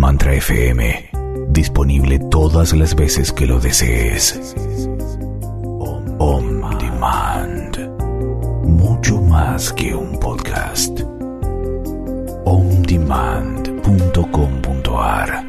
Mantra FM. Disponible todas las veces que lo desees. On Demand. Mucho más que un podcast. ondemand.com.ar.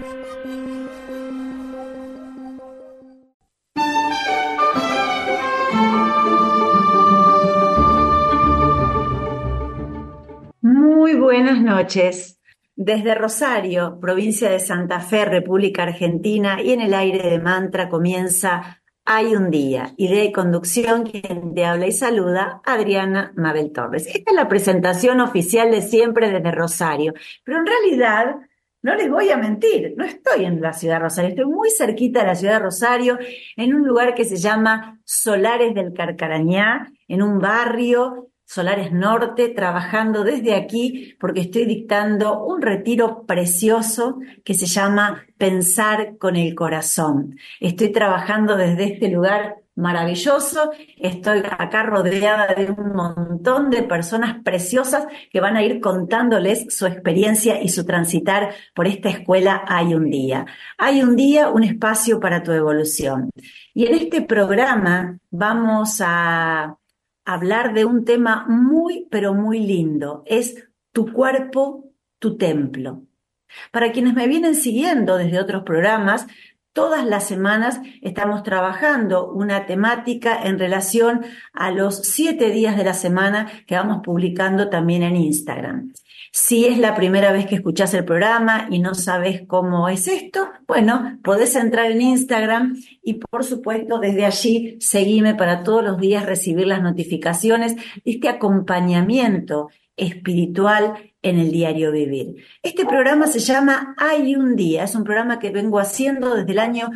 Muy buenas noches. Desde Rosario, provincia de Santa Fe, República Argentina, y en el aire de Mantra comienza Hay un Día. Idea y conducción, quien te habla y saluda, Adriana Mabel Torres. Esta es la presentación oficial de siempre desde Rosario, pero en realidad no les voy a mentir, no estoy en la ciudad de Rosario, estoy muy cerquita de la ciudad de Rosario, en un lugar que se llama Solares del Carcarañá, en un barrio Solares Norte, trabajando desde aquí porque estoy dictando un retiro precioso que se llama Pensar con el Corazón. Estoy trabajando desde este lugar maravilloso, estoy acá rodeada de un montón de personas preciosas que van a ir contándoles su experiencia y su transitar por esta escuela Hay un Día. Hay un día, un espacio para tu evolución. Y en este programa vamos a hablar de un tema muy, pero muy lindo. Es tu cuerpo, tu templo. Para quienes me vienen siguiendo desde otros programas, todas las semanas estamos trabajando una temática en relación a los 7 días de la semana que vamos publicando también en Instagram. Si es la primera vez que escuchás el programa y no sabes cómo es esto, bueno, podés entrar en Instagram y por supuesto desde allí seguime para todos los días recibir las notificaciones de este acompañamiento espiritual en el diario vivir. Este programa se llama Hay un Día, es un programa que vengo haciendo desde el año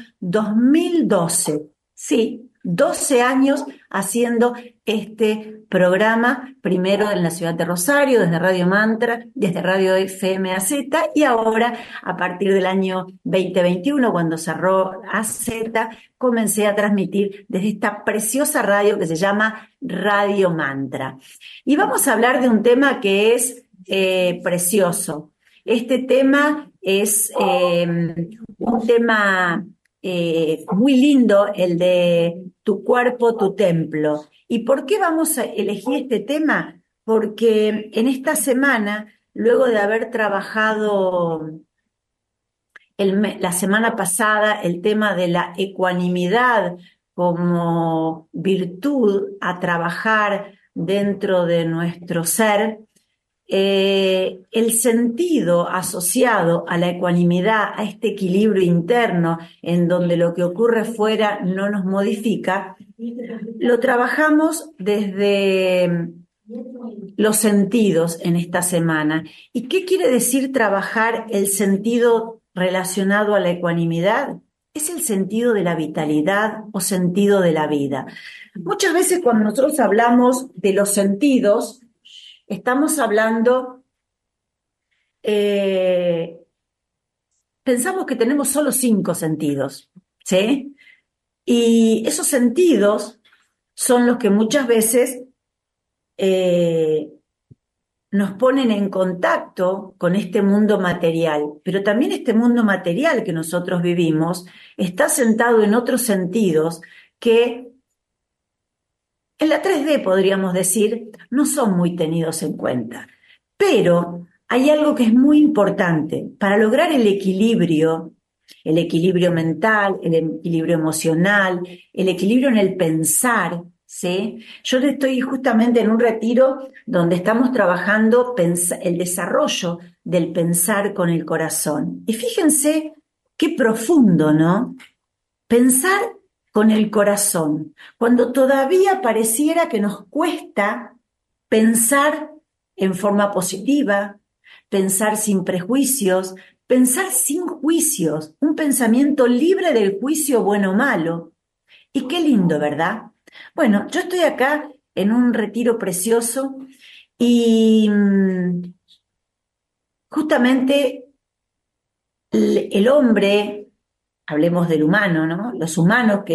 2012. Sí, 12 años haciendo este programa, primero en la ciudad de Rosario, desde Radio Mantra, desde Radio FMAZ, y ahora, a partir del año 2021, cuando cerró AZ, comencé a transmitir desde esta preciosa radio que se llama Radio Mantra. Y vamos a hablar de un tema que es precioso. Este tema es un tema muy lindo, el de tu cuerpo, tu templo. ¿Y por qué vamos a elegir este tema? Porque en esta semana, luego de haber trabajado la semana pasada el tema de la ecuanimidad como virtud a trabajar dentro de nuestro ser, el sentido asociado a la ecuanimidad, a este equilibrio interno en donde lo que ocurre fuera no nos modifica, lo trabajamos desde los sentidos en esta semana. ¿Y qué quiere decir trabajar el sentido relacionado a la ecuanimidad? Es el sentido de la vitalidad o sentido de la vida. Muchas veces cuando nosotros hablamos de los sentidos, estamos hablando, pensamos que tenemos solo 5 sentidos, ¿sí? Y esos sentidos son los que muchas veces nos ponen en contacto con este mundo material, pero también este mundo material que nosotros vivimos está sentado en otros sentidos que en la 3D, podríamos decir, no son muy tenidos en cuenta. Pero hay algo que es muy importante. Para lograr el equilibrio mental, el equilibrio emocional, el equilibrio en el pensar, ¿sí? Yo estoy justamente en un retiro donde estamos trabajando el desarrollo del pensar con el corazón. Y fíjense qué profundo, ¿no? Pensar con el corazón, cuando todavía pareciera que nos cuesta pensar en forma positiva, pensar sin prejuicios, pensar sin juicios, un pensamiento libre del juicio bueno o malo. Y qué lindo, ¿verdad? Bueno, yo estoy acá en un retiro precioso y justamente el hombre, hablemos del humano, ¿no? Los humanos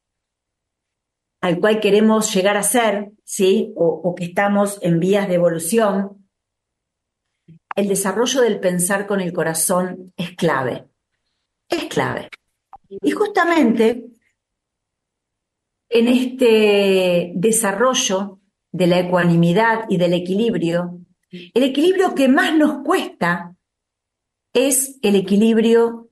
al cual queremos llegar a ser, ¿sí? O que estamos en vías de evolución, el desarrollo del pensar con el corazón es clave. Es clave. Y justamente en este desarrollo de la ecuanimidad y del equilibrio, el equilibrio que más nos cuesta es el equilibrio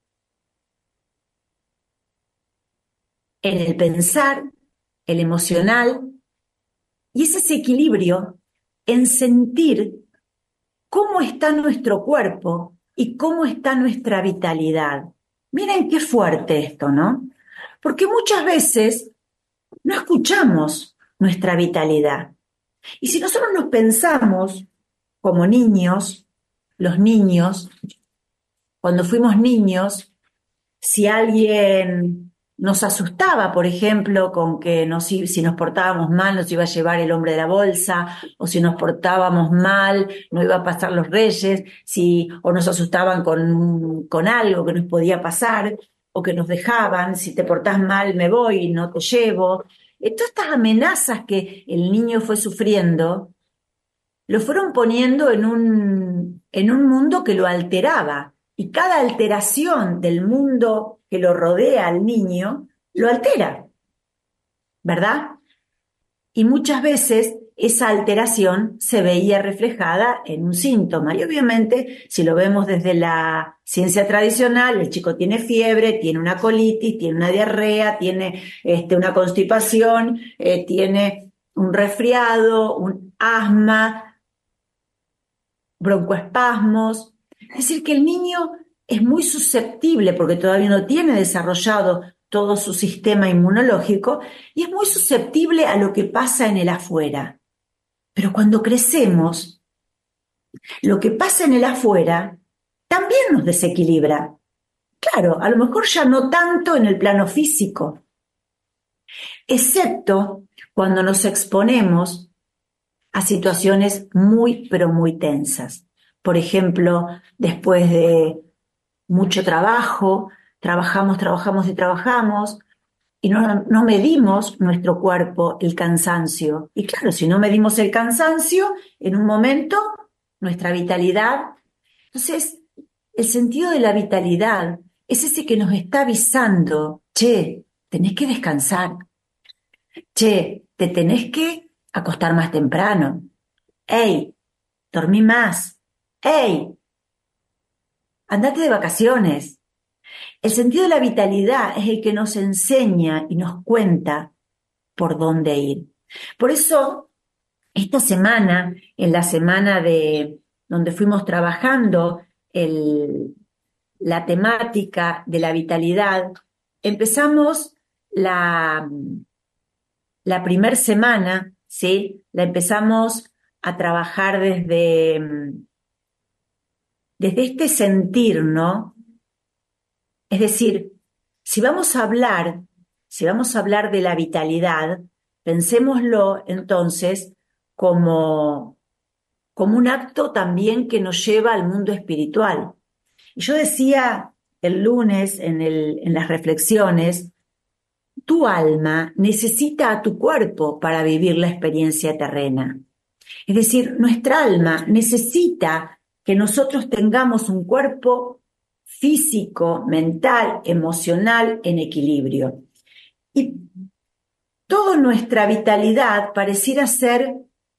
en el pensar, el emocional, y es ese equilibrio en sentir cómo está nuestro cuerpo y cómo está nuestra vitalidad. Miren qué fuerte esto, ¿no? Porque muchas veces no escuchamos nuestra vitalidad. Y si nosotros nos pensamos como niños, los niños, cuando fuimos niños, si alguien nos asustaba, por ejemplo, con que si nos portábamos mal nos iba a llevar el hombre de la bolsa, o si nos portábamos mal no iba a pasar los reyes, o nos asustaban con algo que nos podía pasar, o que nos dejaban, si te portás mal me voy y no te llevo. Todas estas amenazas que el niño fue sufriendo, lo fueron poniendo en un mundo que lo alteraba. Y cada alteración del mundo que lo rodea al niño, lo altera, ¿verdad? Y muchas veces esa alteración se veía reflejada en un síntoma. Y obviamente, si lo vemos desde la ciencia tradicional, el chico tiene fiebre, tiene una colitis, tiene una diarrea, tiene una constipación, tiene un resfriado, un asma, broncoespasmos. Es decir, que el niño es muy susceptible, porque todavía no tiene desarrollado todo su sistema inmunológico, y es muy susceptible a lo que pasa en el afuera. Pero cuando crecemos, lo que pasa en el afuera también nos desequilibra. Claro, a lo mejor ya no tanto en el plano físico, excepto cuando nos exponemos a situaciones muy, pero muy tensas. Por ejemplo, después de mucho trabajo, trabajamos y no medimos nuestro cuerpo, el cansancio. Y claro, si no medimos el cansancio, en un momento, nuestra vitalidad. Entonces, el sentido de la vitalidad es ese que nos está avisando, che, tenés que descansar, che, te tenés que acostar más temprano, hey, dormí más, hey, andate de vacaciones. El sentido de la vitalidad es el que nos enseña y nos cuenta por dónde ir. Por eso, esta semana, en la semana de donde fuimos trabajando la temática de la vitalidad, empezamos la primera semana, ¿sí? La empezamos a trabajar desde este sentir, ¿no? Es decir, si vamos a hablar de la vitalidad, pensémoslo entonces como un acto también que nos lleva al mundo espiritual. Y yo decía el lunes en las reflexiones, tu alma necesita a tu cuerpo para vivir la experiencia terrena. Es decir, nuestra alma necesita que nosotros tengamos un cuerpo físico, mental, emocional en equilibrio. Y toda nuestra vitalidad pareciera ser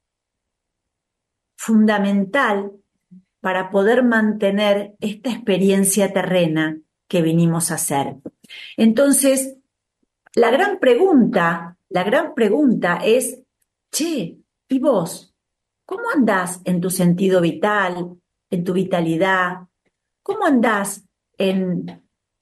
fundamental para poder mantener esta experiencia terrena que vinimos a hacer. Entonces, la gran pregunta es, che, ¿y vos? ¿Cómo andás en tu sentido vital, en tu vitalidad? ¿Cómo andás en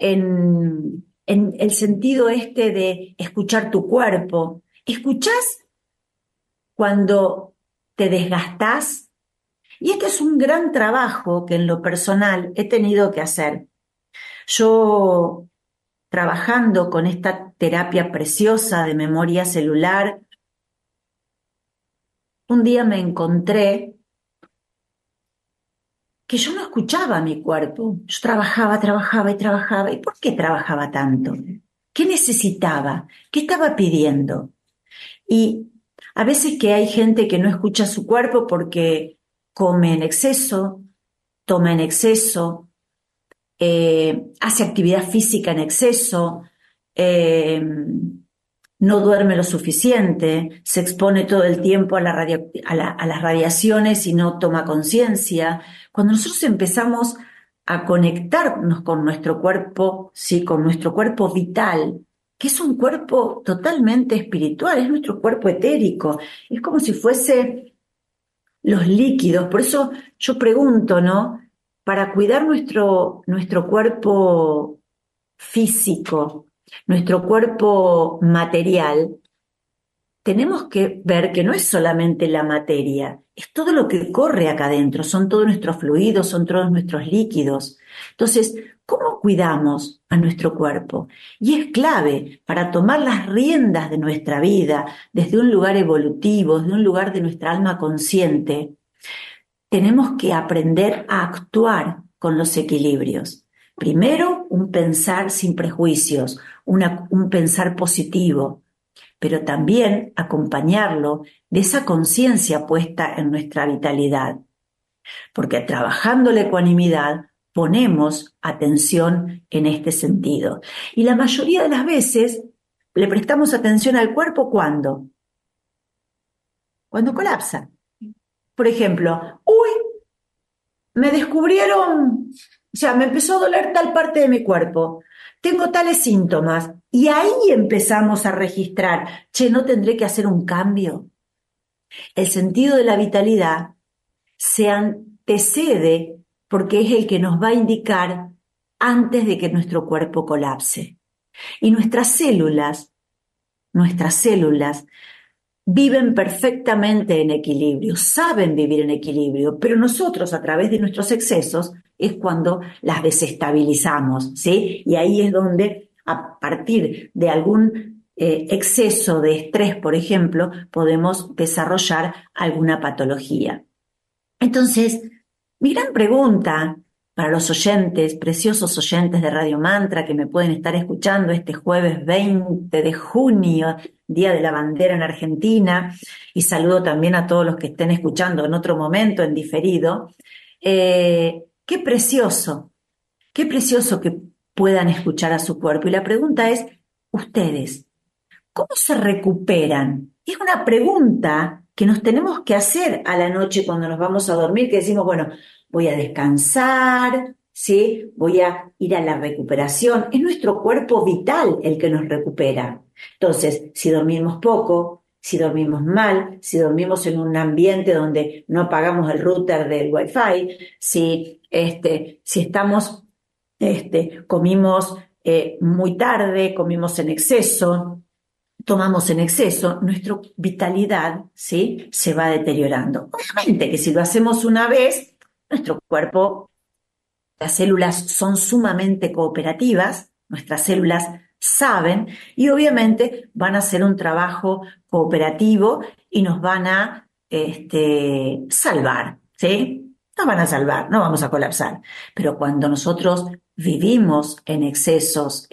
el sentido de escuchar tu cuerpo? ¿Escuchás cuando te desgastás? Y este es un gran trabajo que en lo personal he tenido que hacer. Yo, trabajando con esta terapia preciosa de memoria celular, un día me encontré que yo no escuchaba a mi cuerpo. Yo trabajaba y trabajaba. ¿Y por qué trabajaba tanto? ¿Qué necesitaba? ¿Qué estaba pidiendo? Y a veces que hay gente que no escucha su cuerpo porque come en exceso, toma en exceso, hace actividad física en exceso, eh, no duerme lo suficiente, se expone todo el tiempo a las radiaciones y no toma conciencia. Cuando nosotros empezamos a conectarnos con nuestro cuerpo, sí, con nuestro cuerpo vital, que es un cuerpo totalmente espiritual, es nuestro cuerpo etérico, es como si fuese los líquidos. Por eso yo pregunto, ¿no? Para cuidar nuestro cuerpo físico, nuestro cuerpo material, tenemos que ver que no es solamente la materia, es todo lo que corre acá adentro, son todos nuestros fluidos, son todos nuestros líquidos. Entonces, ¿cómo cuidamos a nuestro cuerpo? Y es clave para tomar las riendas de nuestra vida desde un lugar evolutivo, desde un lugar de nuestra alma consciente. Tenemos que aprender a actuar con los equilibrios. Primero, un pensar sin prejuicios, un pensar positivo, pero también acompañarlo de esa conciencia puesta en nuestra vitalidad. Porque trabajando la ecuanimidad ponemos atención en este sentido. Y la mayoría de las veces le prestamos atención al cuerpo ¿cuándo? Cuando colapsa. Por ejemplo, me descubrieron, o sea, me empezó a doler tal parte de mi cuerpo, tengo tales síntomas, y ahí empezamos a registrar, che, ¿no tendré que hacer un cambio? El sentido de la vitalidad se antecede porque es el que nos va a indicar antes de que nuestro cuerpo colapse. Y nuestras células viven perfectamente en equilibrio, saben vivir en equilibrio, pero nosotros a través de nuestros excesos es cuando las desestabilizamos, ¿sí? Y ahí es donde a partir de algún exceso de estrés, por ejemplo, podemos desarrollar alguna patología. Entonces, mi gran pregunta para los oyentes, preciosos oyentes de Radio Mantra que me pueden estar escuchando este jueves 20 de junio, Día de la Bandera en Argentina, y saludo también a todos los que estén escuchando en otro momento, en diferido. Qué precioso que puedan escuchar a su cuerpo. Y la pregunta es, ustedes, ¿cómo se recuperan? Es una pregunta que nos tenemos que hacer a la noche cuando nos vamos a dormir, que decimos, bueno, voy a descansar, ¿sí? Voy a ir a la recuperación. Es nuestro cuerpo vital el que nos recupera. Entonces, si dormimos poco, si dormimos mal, si dormimos en un ambiente donde no apagamos el router del Wi-Fi, si estamos, comimos muy tarde, comimos en exceso, tomamos en exceso, nuestra vitalidad, ¿sí?, se va deteriorando. Obviamente que si lo hacemos una vez, nuestro cuerpo, las células son sumamente cooperativas, nuestras células saben y obviamente van a hacer un trabajo cooperativo y nos van a salvar, ¿sí? Nos van a salvar, no vamos a colapsar. Pero cuando nosotros vivimos en excesos,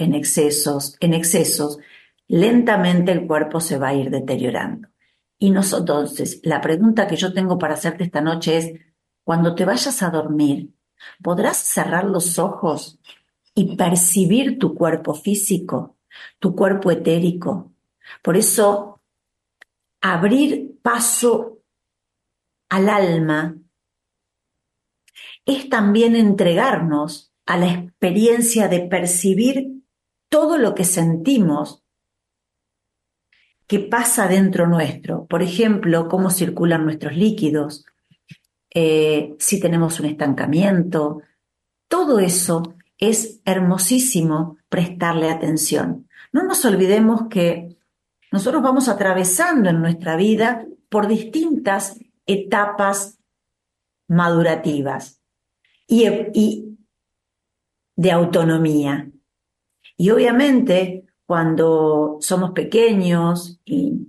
lentamente el cuerpo se va a ir deteriorando. Y entonces, la pregunta que yo tengo para hacerte esta noche es, cuando te vayas a dormir, ¿podrás cerrar los ojos y percibir tu cuerpo físico, tu cuerpo etérico? Por eso, abrir paso al alma es también entregarnos a la experiencia de percibir todo lo que sentimos que pasa dentro nuestro. Por ejemplo, cómo circulan nuestros líquidos, si tenemos un estancamiento. Todo eso es hermosísimo prestarle atención. No nos olvidemos que nosotros vamos atravesando en nuestra vida por distintas etapas madurativas y de autonomía. Y obviamente cuando somos pequeños, y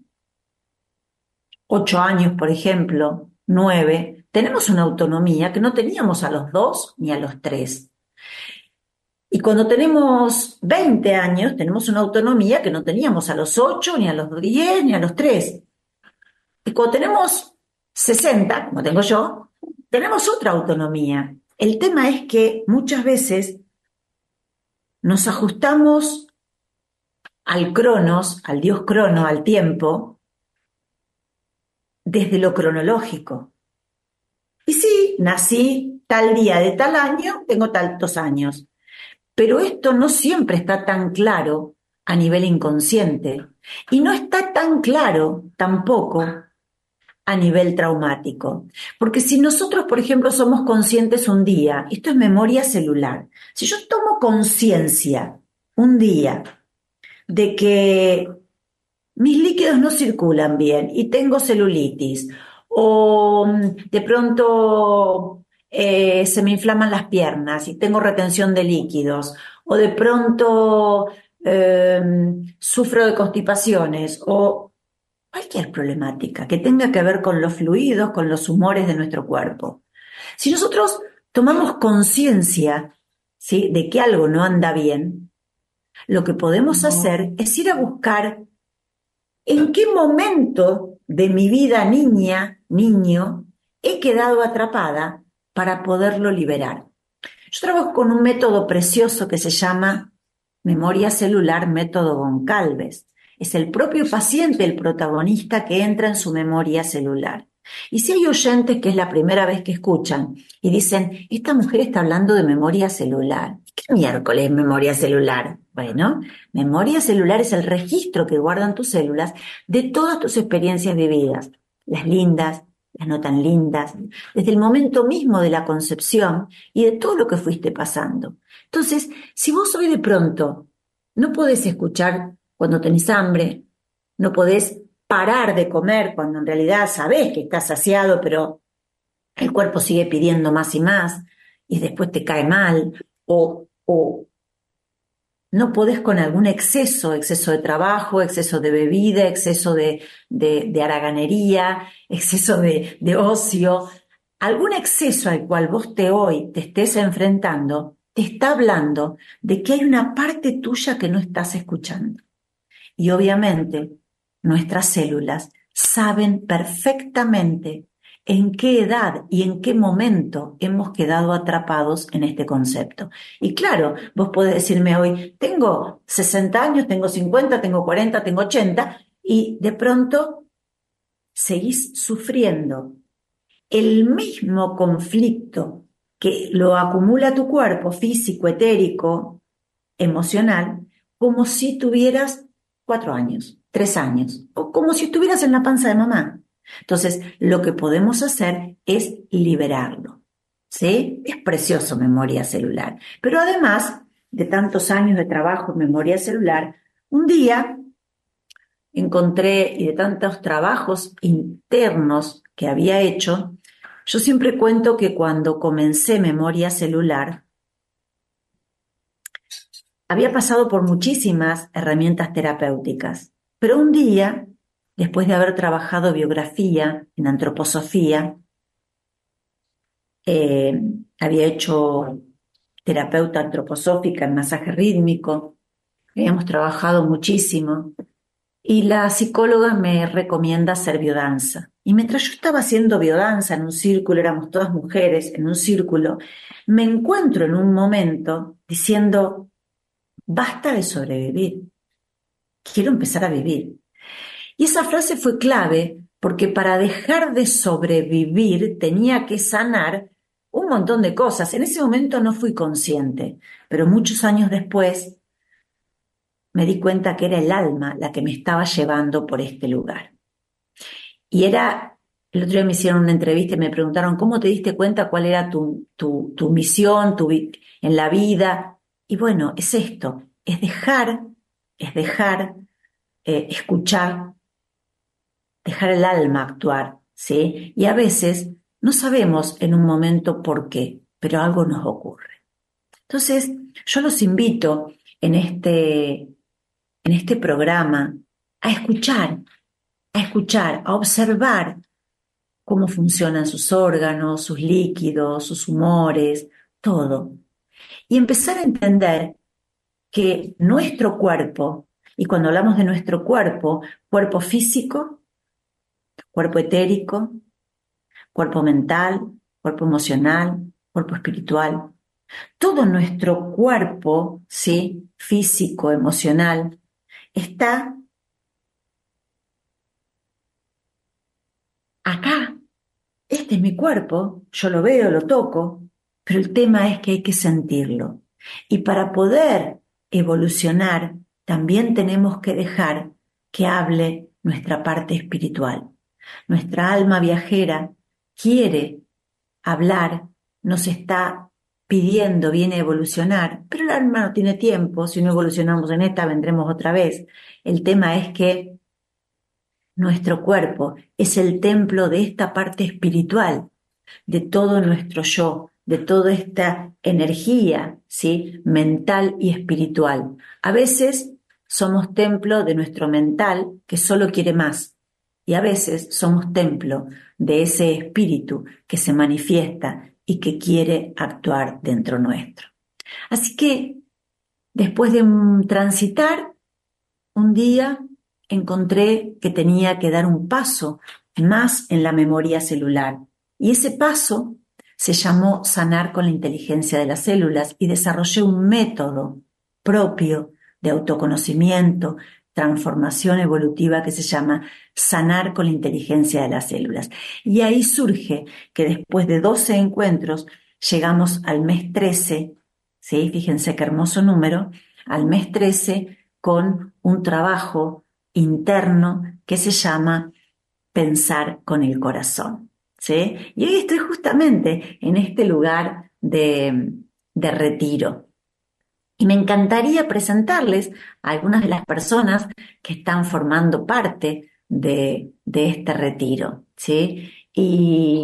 8 años, por ejemplo, 9, tenemos una autonomía que no teníamos a los 2 ni a los 3. Y cuando tenemos 20 años, tenemos una autonomía que no teníamos a los 8, ni a los 10, ni a los 3. Y cuando tenemos 60, como tengo yo, tenemos otra autonomía. El tema es que muchas veces nos ajustamos al cronos, al dios crono, al tiempo, desde lo cronológico. Y sí, nací tal día de tal año, tengo tantos años. Pero esto no siempre está tan claro a nivel inconsciente y no está tan claro tampoco a nivel traumático. Porque si nosotros, por ejemplo, somos conscientes un día, esto es memoria celular, si yo tomo conciencia un día de que mis líquidos no circulan bien y tengo celulitis, o de pronto se me inflaman las piernas y tengo retención de líquidos, o de pronto eh, sufro de constipaciones, o cualquier problemática que tenga que ver con los fluidos, con los humores de nuestro cuerpo. Si nosotros tomamos conciencia, ¿sí?, de que algo no anda bien, lo que podemos hacer es ir a buscar ¿en qué momento de mi vida niña, niño, he quedado atrapada para poderlo liberar? Yo trabajo con un método precioso que se llama memoria celular, método Goncalves. Es el propio paciente el protagonista que entra en su memoria celular. Y si hay oyentes que es la primera vez que escuchan y dicen, esta mujer está hablando de memoria celular. ¿Qué miércoles es memoria celular? Bueno, memoria celular es el registro que guardan tus células de todas tus experiencias vividas, las lindas, las no tan lindas, desde el momento mismo de la concepción y de todo lo que fuiste pasando. Entonces, si vos hoy de pronto no podés escuchar cuando tenés hambre, no podés parar de comer cuando en realidad sabés que estás saciado, pero el cuerpo sigue pidiendo más y después te cae mal, o no podés con algún exceso de trabajo, exceso de bebida, exceso de haraganería, exceso de ocio, algún exceso al cual vos hoy te estés enfrentando, te está hablando de que hay una parte tuya que no estás escuchando. Y obviamente nuestras células saben perfectamente en qué edad y en qué momento hemos quedado atrapados en este concepto. Y claro, vos podés decirme hoy, tengo 60 años, tengo 50, tengo 40, tengo 80, y de pronto seguís sufriendo el mismo conflicto que lo acumula tu cuerpo físico, etérico, emocional, como si tuvieras 4 años, 3 años, o como si estuvieras en la panza de mamá. Entonces, lo que podemos hacer es liberarlo, ¿sí? Es precioso memoria celular. Pero además de tantos años de trabajo en memoria celular, un día encontré, y de tantos trabajos internos que había hecho, yo siempre cuento que cuando comencé memoria celular, había pasado por muchísimas herramientas terapéuticas, pero un día, después de haber trabajado biografía en antroposofía, había hecho terapeuta antroposófica en masaje rítmico, habíamos trabajado muchísimo, y la psicóloga me recomienda hacer biodanza. Y mientras yo estaba haciendo biodanza en un círculo, éramos todas mujeres en un círculo, me encuentro en un momento diciendo, basta de sobrevivir, quiero empezar a vivir. Y esa frase fue clave porque para dejar de sobrevivir tenía que sanar un montón de cosas. En ese momento no fui consciente, pero muchos años después me di cuenta que era el alma la que me estaba llevando por este lugar. Y el otro día me hicieron una entrevista y me preguntaron, ¿cómo te diste cuenta cuál era tu misión en la vida? Y bueno, es esto, es dejar escuchar, dejar el alma actuar, ¿sí? Y a veces no sabemos en un momento por qué, pero algo nos ocurre. Entonces, yo los invito en este programa a observar cómo funcionan sus órganos, sus líquidos, sus humores, todo. Y empezar a entender que nuestro cuerpo, y cuando hablamos de nuestro cuerpo físico, cuerpo etérico, cuerpo mental, cuerpo emocional, cuerpo espiritual. Todo nuestro cuerpo, ¿sí? Físico, emocional, está acá. Este es mi cuerpo, yo lo veo, lo toco, pero el tema es que hay que sentirlo. Y para poder evolucionar, también tenemos que dejar que hable nuestra parte espiritual. Nuestra alma viajera quiere hablar, nos está pidiendo, viene a evolucionar, pero el alma no tiene tiempo, si no evolucionamos en esta vendremos otra vez. El tema es que nuestro cuerpo es el templo de esta parte espiritual, de todo nuestro yo, de toda esta energía, ¿sí? Mental y espiritual. A veces somos templo de nuestro mental que solo quiere más, y a veces somos templo de ese espíritu que se manifiesta y que quiere actuar dentro nuestro. Así que después de transitar un día, encontré que tenía que dar un paso más en la memoria celular. Y ese paso se llamó sanar con la inteligencia de las células y desarrollé un método propio de autoconocimiento, transformación evolutiva que se llama sanar con la inteligencia de las células. Y ahí surge que después de 12 encuentros llegamos al mes 13, ¿sí? Fíjense qué hermoso número, al mes 13 con un trabajo interno que se llama pensar con el corazón, ¿sí? Y hoy estoy justamente en este lugar de retiro. Y me encantaría presentarles a algunas de las personas que están formando parte de este retiro, ¿sí? Y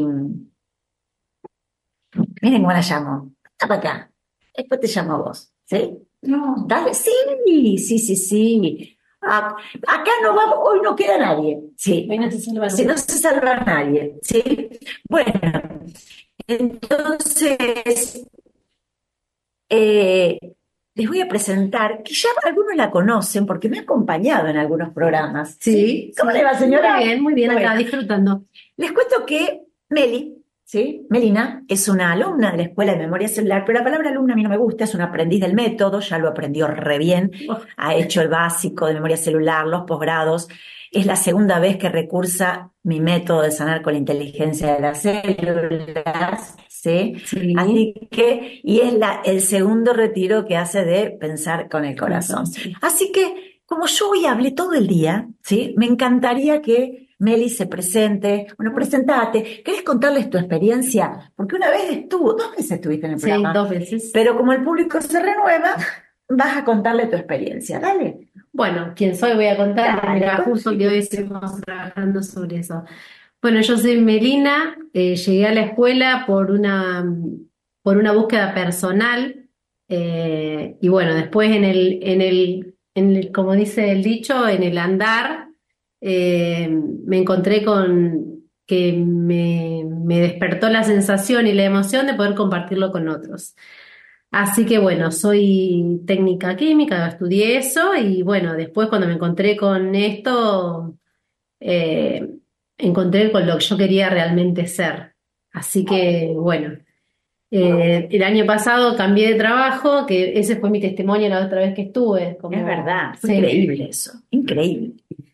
miren cómo la llamo. Está para acá. Después te llamo a vos, ¿sí? No. Dale, sí, sí, sí, sí. Acá no vamos, hoy no queda nadie. Sí. Hoy no se salva nadie. Sí, no se salva nadie. Sí. Bueno, entonces eh, les voy a presentar, que ya algunos la conocen porque me ha acompañado en algunos programas. Sí. ¿Cómo le va, señora? Muy bien, Bueno, acá disfrutando. les cuento que Meli, ¿sí? Melina es una alumna de la Escuela de Memoria Celular, pero la palabra alumna a mí no me gusta, es un aprendiz del método, ya lo aprendió re bien, ha hecho el básico de memoria celular, los posgrados. Es la segunda vez que recursa mi método de sanar con la inteligencia de las células, ¿sí? Sí. Así que, y es el segundo retiro que hace de pensar con el corazón. Sí. Así que, como yo hoy hablé todo el día, ¿sí? Me encantaría que Meli se presente. Bueno, presentate. ¿Querés contarles tu experiencia? Porque una vez estuvo, 2 veces estuviste en el programa. Sí, 2 veces. Pero como el público se renueva, vas a contarle tu experiencia. Dale. Bueno, ¿quién soy? Voy a contar. Dale, Mira, justo que hoy estamos trabajando sobre eso. Bueno, yo soy Melina, llegué a la escuela por una búsqueda personal, y bueno, después como dice el dicho, en el andar, me encontré con que me despertó la sensación y la emoción de poder compartirlo con otros. Así que bueno, soy técnica química, estudié eso y bueno, después cuando me encontré con esto, eh, encontré con lo que yo quería realmente ser. Así que bueno, el año pasado cambié de trabajo, que ese fue mi testimonio la otra vez que estuve. Es verdad, fue Sí. increíble eso, increíble.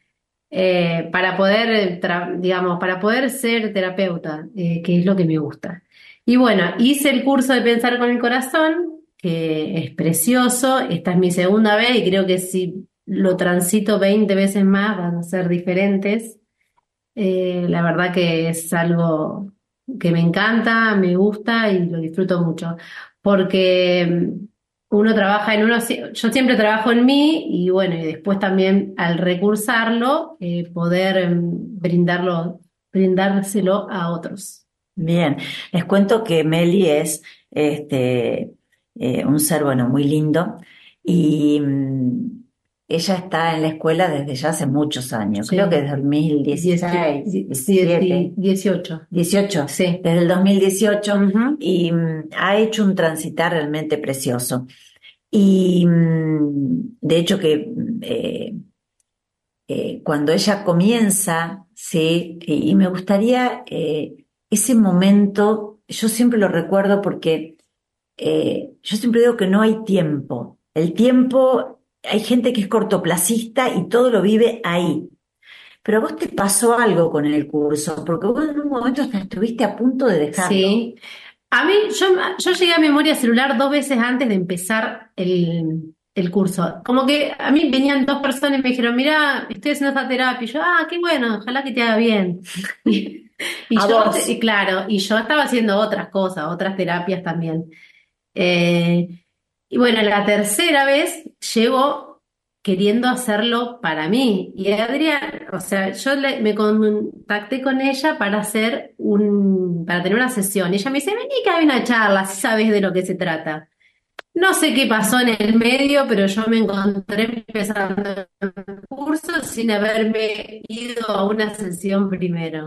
Para poder, digamos, para poder ser terapeuta, que es lo que me gusta. Y bueno, hice el curso de Pensar con el Corazón, que es precioso. Esta es mi segunda vez y creo que si lo transito 20 veces más van a ser diferentes. La verdad que es algo que me encanta, me gusta y lo disfruto mucho. Porque uno trabaja en uno, yo siempre trabajo en mí y bueno, y después también al recursarlo, poder brindárselo a otros. Bien, les cuento que Meli es un ser, bueno, muy lindo y ella está en la escuela desde ya hace muchos años, Sí. creo que desde 2016, 17, 18. 18, Sí. desde el 2018 Ujú. y ha hecho un transitar realmente precioso. Y de hecho que cuando ella comienza, ¿sí? Y me gustaría ese momento yo siempre lo recuerdo porque yo siempre digo que no hay tiempo. El tiempo, hay gente que es cortoplacista y todo lo vive ahí. Pero a vos te pasó algo con el curso, porque vos en un momento hasta estuviste a punto de dejarlo. Sí. A mí, yo llegué a memoria celular 2 veces antes de empezar el curso. Como que a mí venían 2 personas y me dijeron, mira, estoy haciendo esta terapia. Y yo, qué bueno, ojalá que te haga bien. Y A yo, vos. y claro, y yo estaba haciendo otras cosas, otras terapias también. Eh, y bueno, la tercera vez llego queriendo hacerlo para mí. Y Adrián, o sea, me contacté con ella para para tener una sesión. Y ella me dice, vení que hay una charla, así sabes de lo que se trata. No sé qué pasó en el medio, pero yo me encontré empezando el curso sin haberme ido a una sesión primero.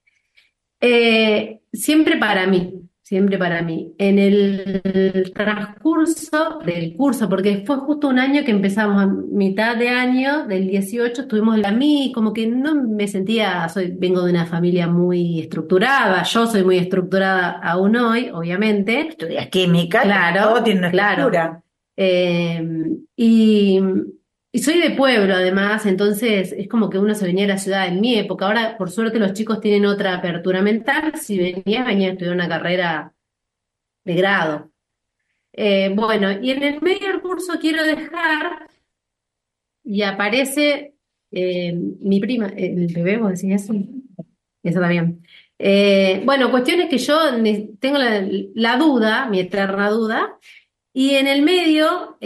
Siempre para mí, siempre para mí. En el transcurso del curso, porque fue justo un año que empezamos a mitad de año, del 18 estuvimos la mí, como que no me sentía, vengo de una familia muy estructurada, yo soy muy estructurada aún hoy, obviamente. Estudias química, Claro, todo tiene una claro. estructura. Eh, y, y soy de pueblo, además, entonces es como que uno se venía a la ciudad en mi época. Ahora, por suerte, los chicos tienen otra apertura mental. Si venía a estudiar una carrera de grado. Bueno, y en el medio del curso quiero dejar y aparece mi prima, el bebé, vos decís eso. Eso también. Bueno, cuestión es que yo tengo la duda, mi eterna duda, y en el medio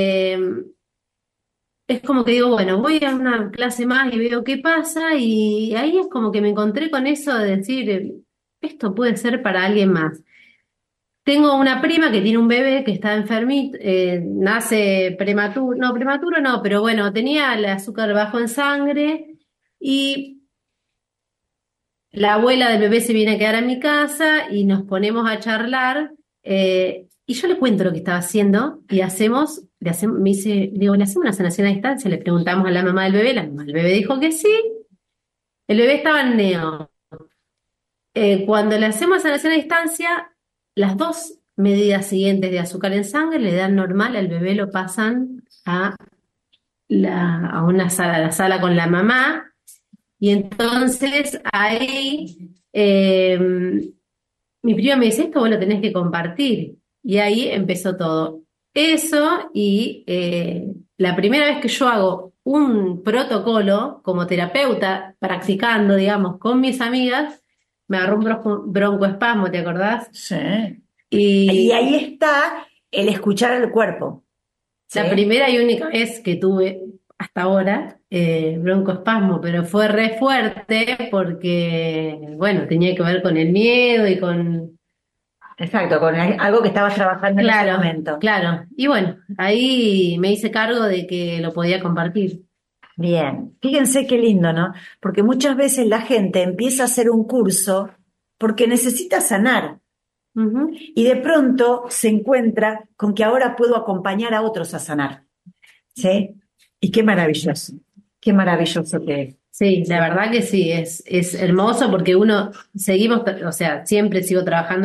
es como que digo, bueno, voy a una clase más y veo qué pasa, y ahí es como que me encontré con eso de decir, esto puede ser para alguien más. Tengo una prima que tiene un bebé que está enfermito, nace prematuro no, pero bueno, tenía el azúcar bajo en sangre y la abuela del bebé se viene a quedar en mi casa y nos ponemos a charlar, y yo le cuento lo que estaba haciendo y me dice, digo, ¿le hacemos una sanación a distancia? Le preguntamos a la mamá del bebé, la mamá del bebé dijo que sí, el bebé estaba en neo. Cuando le hacemos sanación a distancia, las dos medidas siguientes de azúcar en sangre le dan normal, al bebé lo pasan a una sala, a la sala con la mamá. Y entonces ahí mi prima me dice, esto vos lo tenés que compartir. Y ahí empezó todo. Eso y la primera vez que yo hago un protocolo como terapeuta, practicando, digamos, con mis amigas, me agarró un broncoespasmo, ¿te acordás? Sí. Y Y ahí está el escuchar al cuerpo. ¿Sí? la primera y única vez que tuve hasta ahora broncoespasmo, pero fue re fuerte porque, bueno, tenía que ver con el miedo y con... Exacto, con algo que estabas trabajando en ese Claro, momento. claro. Y bueno, ahí me hice cargo de que lo podía compartir. Bien, fíjense qué lindo, ¿no? Porque muchas veces la gente empieza a hacer un curso porque necesita sanar Ujú. y de pronto se encuentra con que ahora puedo acompañar a otros a sanar. ¿Sí? Y qué maravilloso que es. Sí, la verdad que sí, es hermoso porque o sea, siempre sigo trabajando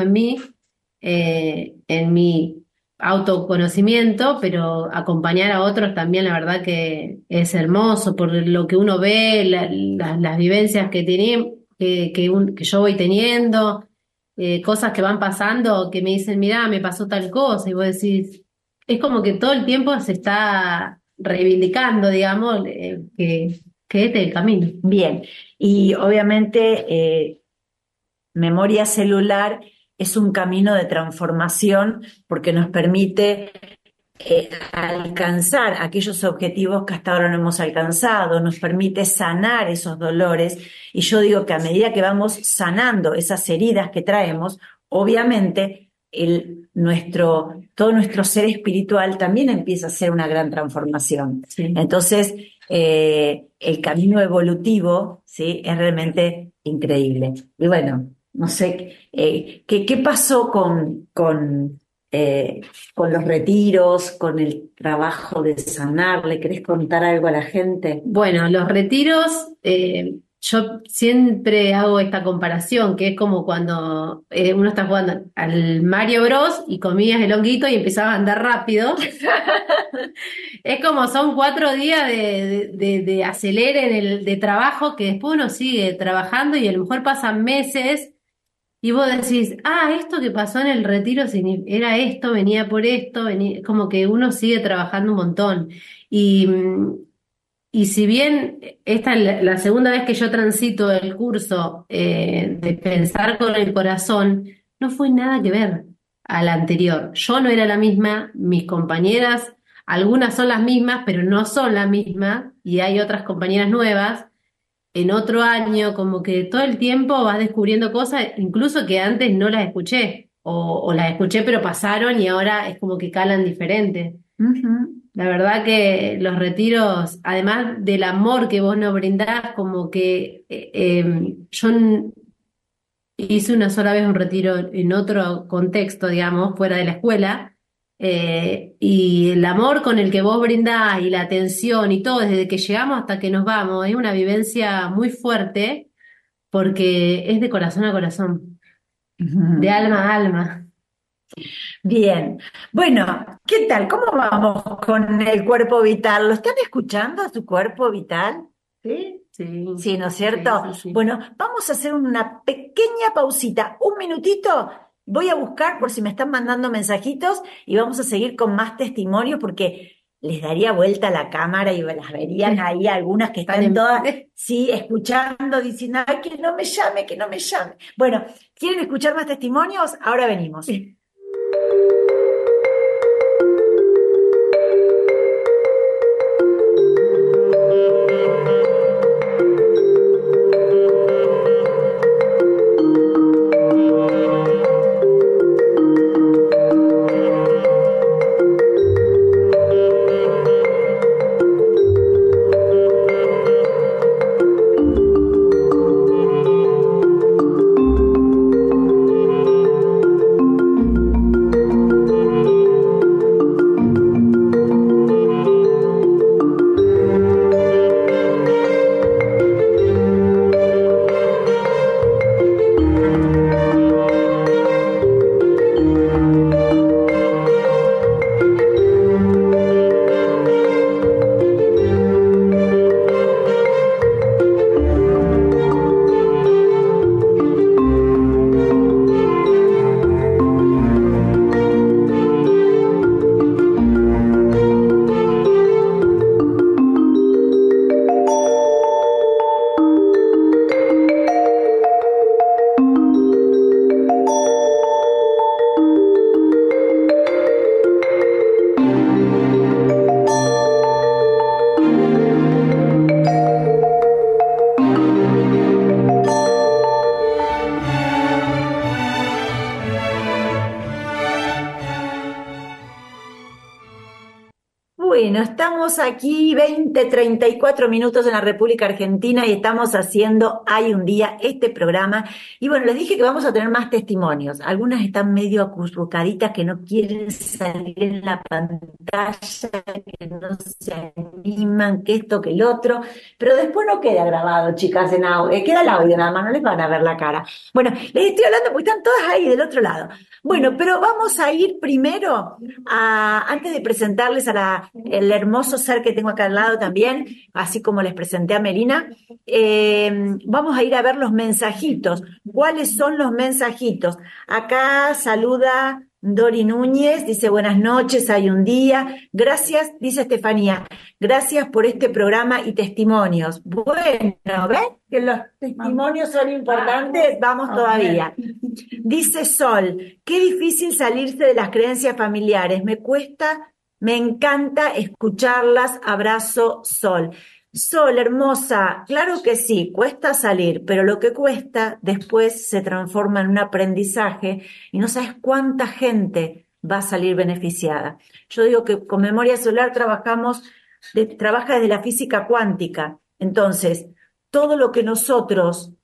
en mi autoconocimiento, pero acompañar a otros también, la verdad que es hermoso por lo que uno ve, las vivencias que yo voy teniendo, cosas que van pasando, que me dicen, mirá, me pasó tal cosa, y vos decís, es como que todo el tiempo se está reivindicando, digamos, que este es el camino. Bien, y obviamente memoria celular es un camino de transformación porque nos permite alcanzar aquellos objetivos que hasta ahora no hemos alcanzado, nos permite sanar esos dolores. Y yo digo que a medida que vamos sanando esas heridas que traemos, obviamente todo nuestro ser espiritual también empieza a ser una gran transformación. Sí. Entonces, el camino evolutivo, ¿sí? Es realmente increíble. Y bueno, no sé, ¿qué pasó con los retiros, con el trabajo de sanar? ¿Le querés contar algo a la gente? Bueno, los retiros, yo siempre hago esta comparación, que es como cuando uno está jugando al Mario Bros. Y comías el honguito y empezabas a andar rápido. Es como son 4 días de acelere de trabajo que después uno sigue trabajando y a lo mejor pasan meses y vos decís, esto que pasó en el retiro era esto, venía por esto, como que uno sigue trabajando un montón. Y, y si bien esta es la segunda vez que yo transito el curso de pensar con el corazón, no fue nada que ver a la anterior. Yo no era la misma, mis compañeras, algunas son las mismas, pero no son las mismas, y hay otras compañeras nuevas. En otro año, como que todo el tiempo vas descubriendo cosas, incluso que antes no las escuché, o las escuché pero pasaron y ahora es como que calan diferente. Ujú. La verdad que los retiros, además del amor que vos nos brindás, como que yo hice una sola vez un retiro en otro contexto, digamos, fuera de la escuela, y el amor con el que vos brindás y la atención y todo, desde que llegamos hasta que nos vamos, es una vivencia muy fuerte porque es de corazón a corazón, de Ujú. alma a alma. Bien, bueno, ¿qué tal? ¿Cómo vamos con el cuerpo vital? ¿Lo están escuchando, su cuerpo vital? ¿Sí? Sí, Sí, ¿no es sí, cierto? sí, sí. Bueno, vamos a hacer una pequeña pausita, un minutito. Voy a buscar por si me están mandando mensajitos y vamos a seguir con más testimonios porque les daría vuelta la cámara y las verían ahí algunas que Están están todas, sí, escuchando, diciendo, ay, que no me llame, que no me llame. Bueno, ¿quieren escuchar más testimonios? Ahora venimos. Bueno, estamos aquí 34 minutos en la República Argentina y estamos haciendo Hay un día este programa. Y bueno, les dije que vamos a tener más testimonios. Algunas están medio acurrucaditas que no quieren salir en la pantalla, que no se animan, que esto, que el otro. Pero después no queda grabado, chicas, en audio. Queda el audio nada más, no les van a ver la cara. Bueno, les estoy hablando porque están todas ahí del otro lado. Bueno, pero vamos a ir primero antes de presentarles a el hermoso ser que tengo acá al lado también, así como les presenté a Melina, vamos a ir a ver los mensajitos. ¿Cuáles son los mensajitos? Acá saluda Dori Núñez, dice buenas noches, hay un día. Gracias, dice Estefanía, gracias por este programa y testimonios. Bueno, ¿ves que los testimonios son importantes? Vamos todavía. Dice Sol, qué difícil salirse de las creencias familiares. Me cuesta, me encanta escucharlas. Abrazo, Sol. Sol, hermosa, claro que sí, cuesta salir, pero lo que cuesta después se transforma en un aprendizaje y no sabes cuánta gente va a salir beneficiada. Yo digo que con Memoria Solar trabaja desde la física cuántica. Entonces, todo lo que nosotros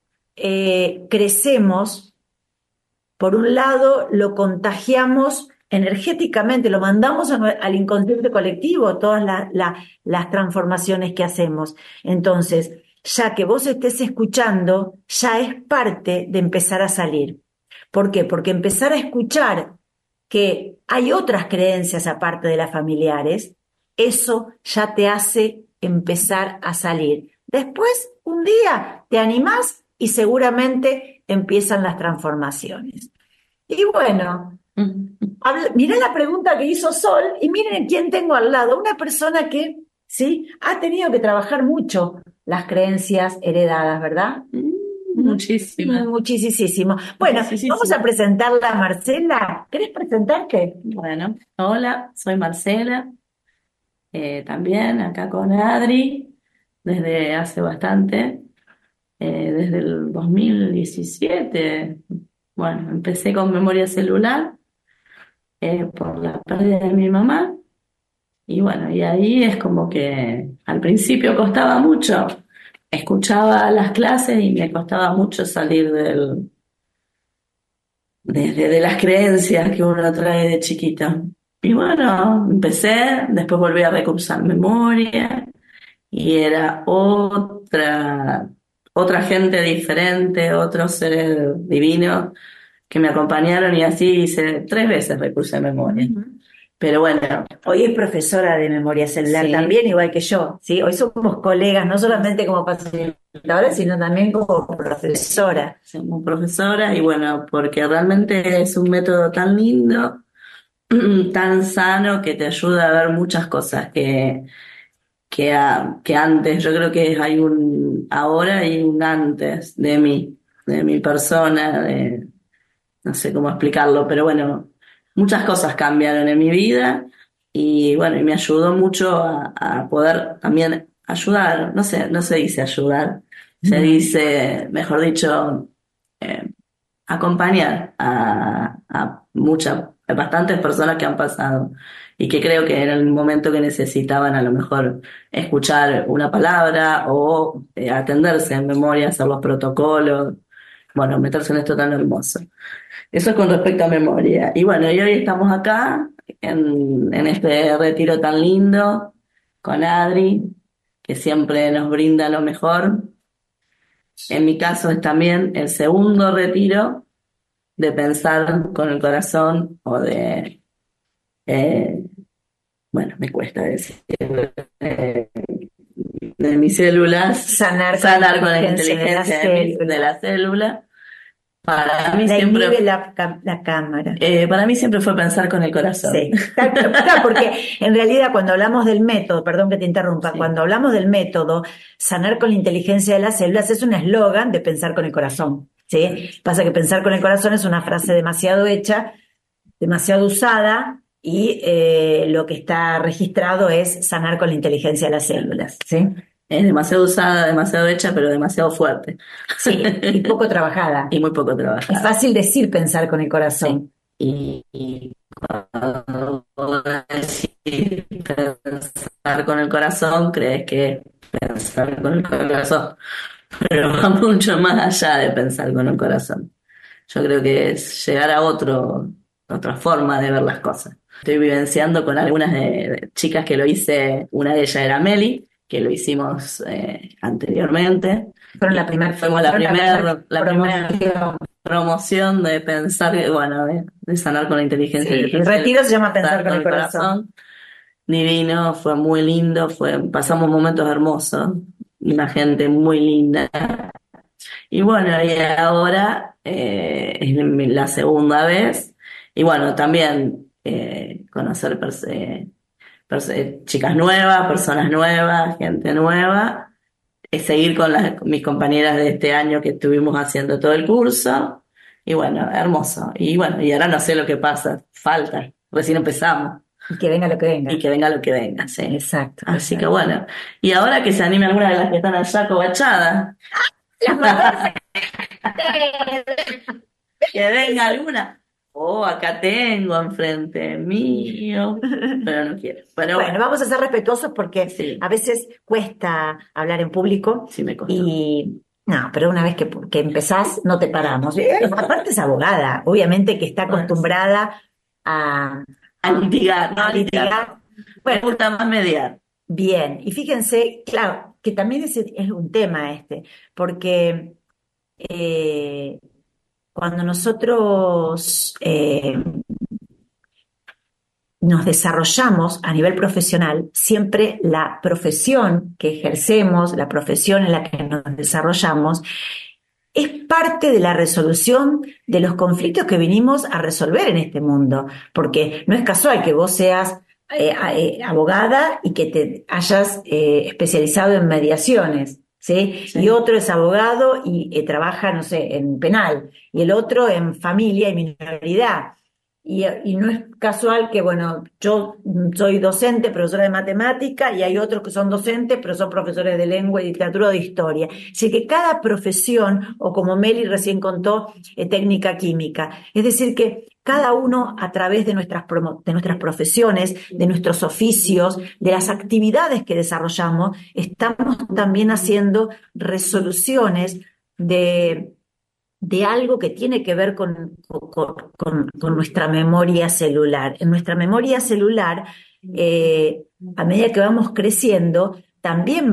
crecemos, por un lado, lo contagiamos energéticamente, lo mandamos al inconsciente colectivo, todas las transformaciones que hacemos. Entonces, ya que vos estés escuchando, ya es parte de empezar a salir. ¿Por qué? Porque empezar a escuchar que hay otras creencias aparte de las familiares, eso ya te hace empezar a salir. Después, un día, te animás y seguramente empiezan las transformaciones. Y bueno, mirá la pregunta que hizo Sol y miren quién tengo al lado, una persona que, ¿sí?, ha tenido que trabajar mucho las creencias heredadas, ¿verdad? Muchísimas. Muchísimo. Bueno, Muchísimo. vamos a presentarla a Marcela. ¿Querés presentarte? Bueno, hola, soy Marcela, también acá con Adri, desde hace bastante, desde el 2017. Bueno, empecé con memoria celular por la pérdida de mi mamá, y bueno, y ahí es como que al principio costaba mucho, escuchaba las clases y me costaba mucho salir de las creencias que uno trae de chiquito. Y bueno, empecé, después volví a recursar memoria y era otra gente diferente, otros seres divinos que me acompañaron, y así hice 3 veces recursé memoria. Pero bueno, Hoy es profesora de memoria celular Sí. también, igual que yo, ¿sí? Hoy somos colegas, no solamente como facilitadora, sino también como profesora. como profesora, y bueno, porque realmente es un método tan lindo, tan sano, que te ayuda a ver muchas cosas que antes. Yo creo que ahora hay un antes de mi persona, no sé cómo explicarlo, pero bueno, muchas cosas cambiaron en mi vida, y bueno, y me ayudó mucho a poder también ayudar. No se dice ayudar, se dice, mejor dicho, eh, acompañar a bastantes personas que han pasado y que creo que en el momento que necesitaban a lo mejor escuchar una palabra o atenderse en memoria, hacer los protocolos, bueno, meterse en esto tan hermoso. Eso es con respecto a memoria. Y bueno, y hoy estamos acá en este retiro tan lindo con Adri, que siempre nos brinda lo mejor. En mi caso es también el segundo retiro de pensar con el corazón, o eh, bueno, me cuesta decir, eh, de mis células, Sanar con la inteligencia de la célula. Para mí siempre, inhibe la cámara. para mí siempre fue pensar con el corazón. Sí, claro, porque en realidad cuando hablamos del método, perdón que te interrumpa, Sí. cuando hablamos del método, sanar con la inteligencia de las células es un eslogan de pensar con el corazón, ¿sí? Pasa que pensar con el corazón es una frase demasiado hecha, demasiado usada, y lo que está registrado es sanar con la inteligencia de las células, ¿sí? Es demasiado usada, demasiado hecha, pero demasiado fuerte. Sí, y poco trabajada. Y muy poco Es trabajada. fácil decir pensar con el corazón. Y cuando vos decís pensar con el corazón, crees que pensar con el corazón, pero va mucho más allá de pensar con el corazón. Yo creo que es llegar a otra forma de ver las cosas. Estoy vivenciando con algunas de chicas que lo hice. Una de ellas era Meli, que lo hicimos anteriormente. Fueron la primera Promoción de pensar, bueno, de sanar con la inteligencia. Sí, el retiro se llama Pensar con el corazón. Divino, fue muy lindo, pasamos momentos hermosos, una gente muy linda. Y bueno, y ahora es la segunda vez, y bueno, también conocer chicas nuevas, personas nuevas, gente nueva. Seguir con mis compañeras de este año que estuvimos haciendo todo el curso, y bueno, hermoso. Y bueno, y ahora no sé lo que pasa, falta, recién empezamos. Y que venga lo que venga. Y que venga lo que venga, sí. Exacto. Así que bueno, y ahora que se anime alguna de las que están allá cobachadas. Que venga alguna. Oh, acá tengo enfrente mío, pero no quiero. Pero bueno, vamos a ser respetuosos porque sí. A veces cuesta hablar en público. Sí, me costó. Y no, pero una vez que empezás, no te paramos. Aparte es abogada, obviamente que está acostumbrada a litigar, no a litigar. litigar. Me gusta más mediar. Bien, y fíjense, claro, que también es un tema porque eh, cuando nosotros nos desarrollamos a nivel profesional, siempre la profesión que ejercemos, la profesión en la que nos desarrollamos, es parte de la resolución de los conflictos que vinimos a resolver en este mundo, porque no es casual que vos seas abogada y que te hayas especializado en mediaciones, ¿sí? Sí. Y otro es abogado y trabaja, no sé, en penal, y el otro en familia y minoridad. Y no es casual que, bueno, yo soy docente, profesora de matemática, y hay otros que son docentes, pero son profesores de lengua y literatura o de historia. Así que cada profesión, o como Meli recién contó, técnica química. Es decir, que cada uno a través de nuestras profesiones, de nuestros oficios, de las actividades que desarrollamos, estamos también haciendo resoluciones de algo que tiene que ver con nuestra memoria celular. En nuestra memoria celular, a medida que vamos creciendo, también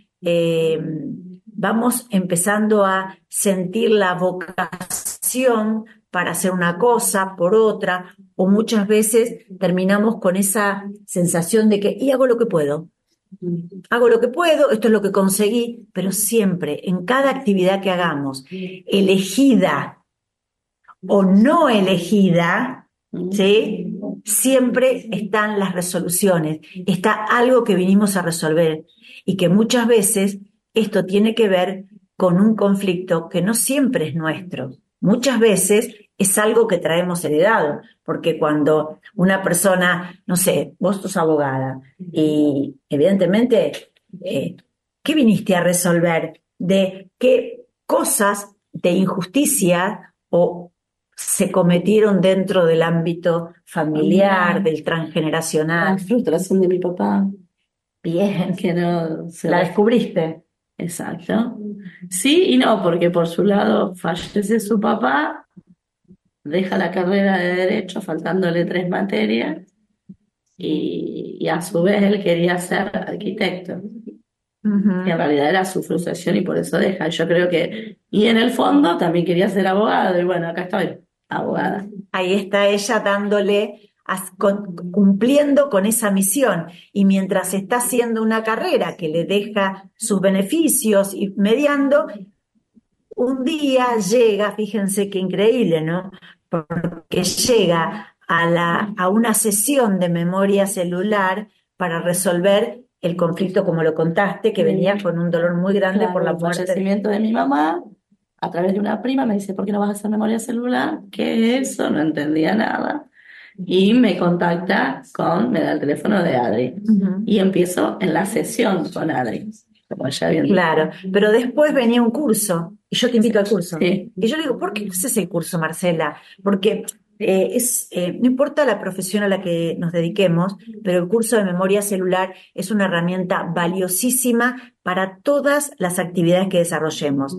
vamos empezando a sentir la vocación para hacer una cosa por otra, o muchas veces terminamos con esa sensación de que, y hago lo que puedo. Hago lo que puedo, esto es lo que conseguí, pero siempre, en cada actividad que hagamos, elegida o no elegida, ¿sí? Siempre están las resoluciones, está algo que vinimos a resolver y que muchas veces esto tiene que ver con un conflicto que no siempre es nuestro. Muchas veces es algo que traemos heredado, porque cuando una persona, no sé, vos sos abogada y evidentemente, ¿qué viniste a resolver? ¿De qué cosas de injusticia o se cometieron dentro del ámbito familiar, del La transgeneracional? frustración de mi papá, Bien, que no se la descubriste. Exacto. Sí y no, porque por su lado fallece su papá, deja la carrera de Derecho faltándole 3 materias y a su vez él quería ser arquitecto. Uh-huh. Que en realidad era su frustración y por eso deja. Yo creo que, y en el fondo también quería ser abogado y bueno, acá estoy, abogada. Ahí está ella dándole, cumpliendo con esa misión. Y mientras está haciendo una carrera que le deja sus beneficios y mediando, un día llega, fíjense qué increíble, ¿no? Porque llega a una sesión de memoria celular para resolver el conflicto, como lo contaste, que venía con un dolor muy grande Claro, por la el muerte. fallecimiento de mi mamá, a través de una prima, me dice, ¿por qué no vas a hacer memoria celular? ¿Qué es eso? No entendía nada. Y me contacta me da el teléfono de Adri. Uh-huh. Y empiezo en la sesión con Adri. Como ya bien Claro, pero después venía un curso, y yo te invito al curso. Sí. Y yo le digo, ¿por qué no haces el curso, Marcela? Porque no importa la profesión a la que nos dediquemos, pero el curso de memoria celular es una herramienta valiosísima para todas las actividades que desarrollemos.